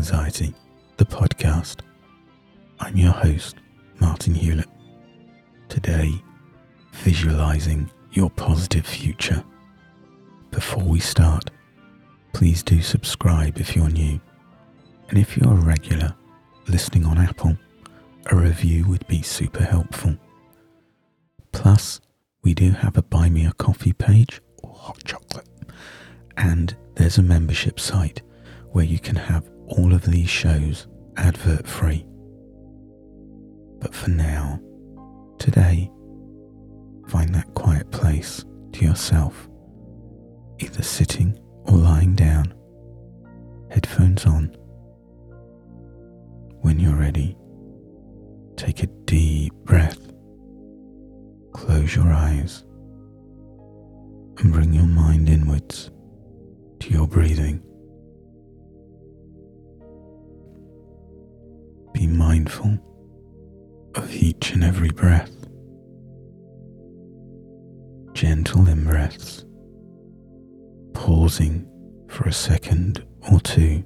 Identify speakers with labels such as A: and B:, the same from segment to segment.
A: Anxiety, the podcast. I'm your host, Martin Hewlett. Today, visualizing your positive future. Before we start, please do subscribe if you're new. And if you're a regular listening on Apple, a review would be super helpful. Plus, we do have a Buy Me a Coffee page, or hot chocolate, and there's a membership site where you can have all of these shows advert-free. But for now, today, find that quiet place to yourself, either sitting or lying down, headphones on. When you're ready, take a deep breath, close your eyes, and bring your mind inwards to your breathing. Be mindful of each and every breath. Gentle in-breaths, pausing for a second or two,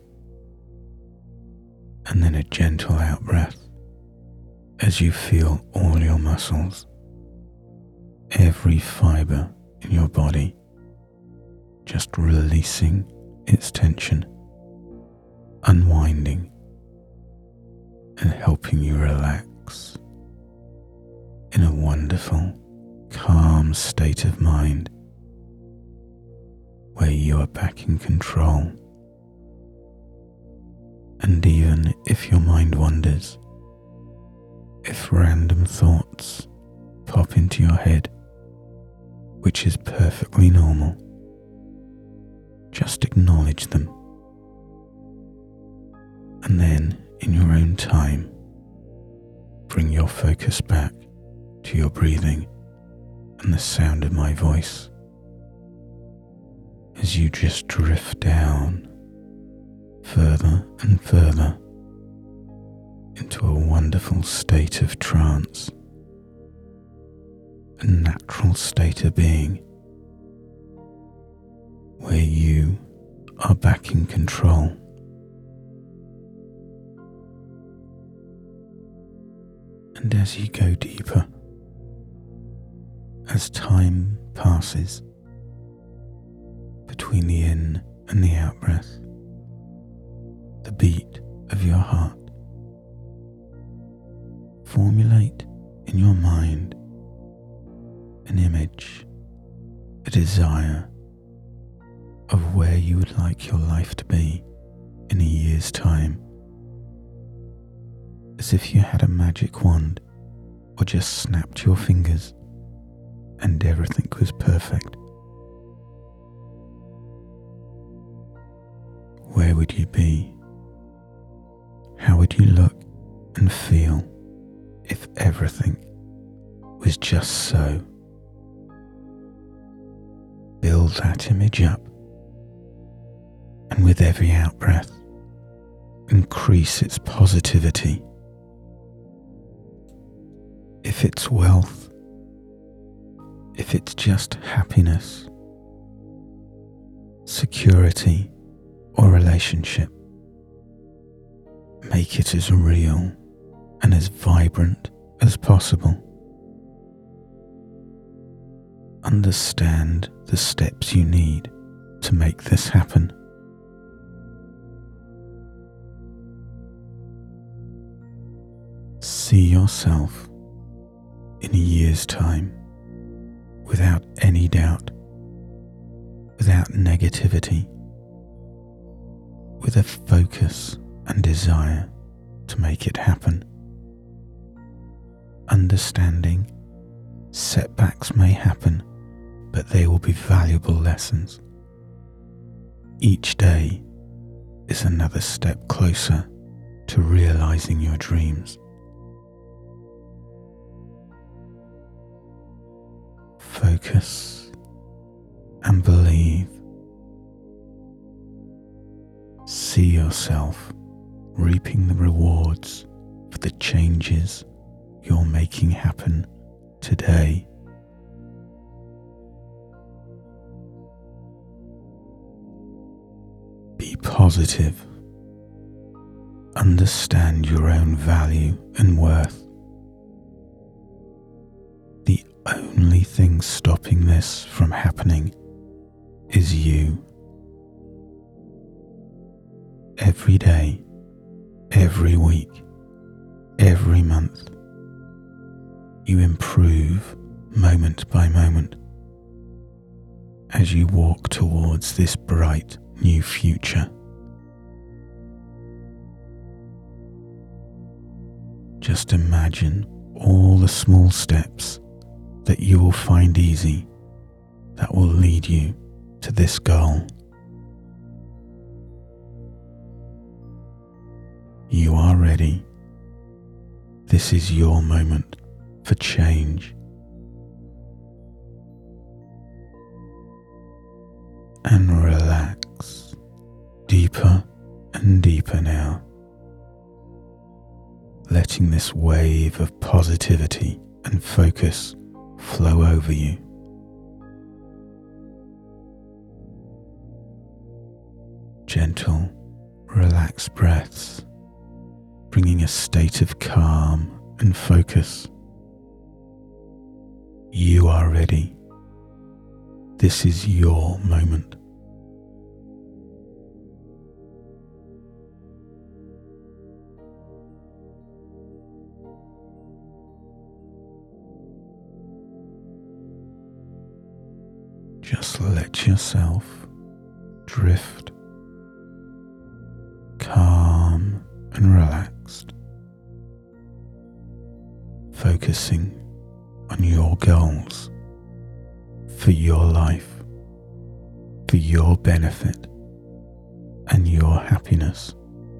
A: and then a gentle out-breath as you feel all your muscles, every fibre in your body, just releasing its tension, unwinding, and helping you relax in a wonderful, calm state of mind where you are back in control. And even if your mind wanders, if random thoughts pop into your head, which is perfectly normal, just acknowledge them. And then, in your own time, bring your focus back to your breathing and the sound of my voice as you just drift down further and further into a wonderful state of trance, a natural state of being where you are back in control. And as you go deeper, as time passes between the in and the out breath, the beat of your heart, formulate in your mind an image, a desire of where you would like your life to be in a year's time. As if you had a magic wand or just snapped your fingers and everything was perfect. Where would you be? How would you look and feel if everything was just so? Build that image up, and with every out-breath, increase its positivity. If it's wealth, if it's just happiness, security, or relationship, make it as real and as vibrant as possible. Understand the steps you need to make this happen. See yourself in a year's time without any doubt, without negativity, with a focus and desire to make it happen. Understanding setbacks may happen, but they will be valuable lessons. Each day is another step closer to realizing your dreams. Focus and believe. See yourself reaping the rewards for the changes you're making happen today. Be positive. understand your own value and worth. The only thing stopping this from happening is you. Every day, every week, every month, you improve moment by moment as you walk towards this bright new future. Just imagine all the small steps that you will find easy that will lead you to this goal. You are ready. This is your moment for change. And relax deeper and deeper now, letting this wave of positivity and focus flow over you. Gentle, relaxed breaths, bringing a state of calm and focus. You are ready. This is your moment. Just let yourself drift, calm and relaxed, focusing on your goals for your life, for your benefit and your happiness.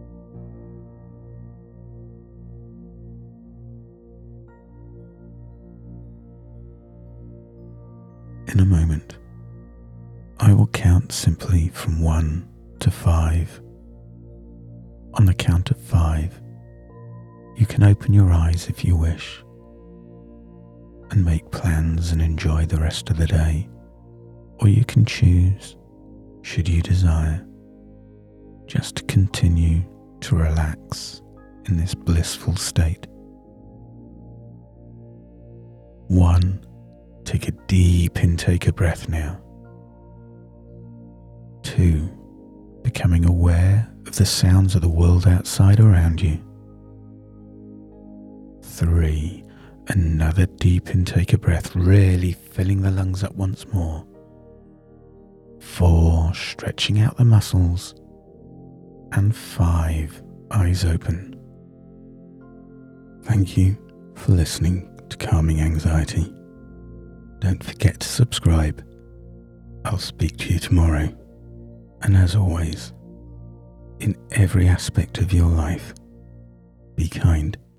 A: In a moment, I will count simply from 1 to 5. On the count of 5, you can open your eyes if you wish and make plans and enjoy the rest of the day, or you can choose, should you desire, just to continue to relax in this blissful state. 1, take a deep intake of breath now. 2, becoming aware of the sounds of the world outside around you. 3, another deep intake of breath, really filling the lungs up once more. 4, stretching out the muscles. And 5, eyes open. Thank you for listening to Calming Anxiety. Don't forget to subscribe. I'll speak to you tomorrow. And as always, in every aspect of your life, be kind.